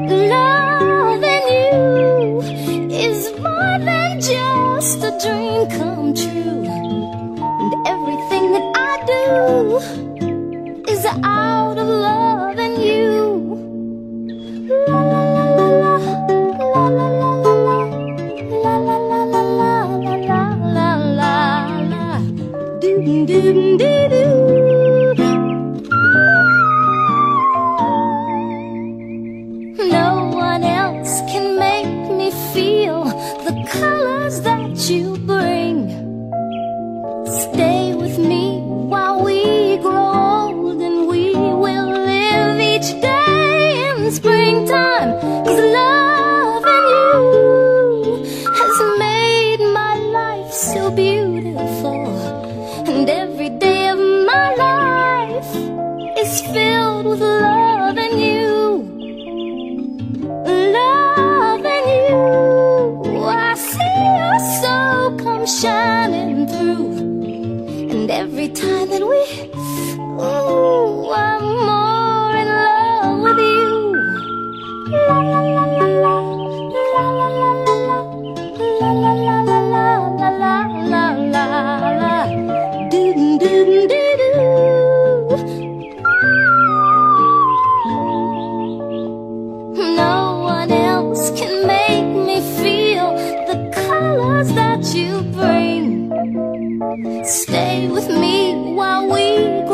Loving you is more than just a dream come true, and everything that I do is out of loving you. La la la la la, la la la la la, la la la la la, la la la, do do do do. No one else can make me feel the colors that you bring. Stay with me while we grow old, and we will live each day in springtime. 'Cause loving you has made my life so beautiful, and every day of my life is filled with loving you. Loving you, I see your soul come shining through, and every time that we, ooh, I'm more in love with you. La la la la la, la la la la la, la la la la la, la la la la, do do do do. No one else can make me feel the colors that you bring. Stay with me while we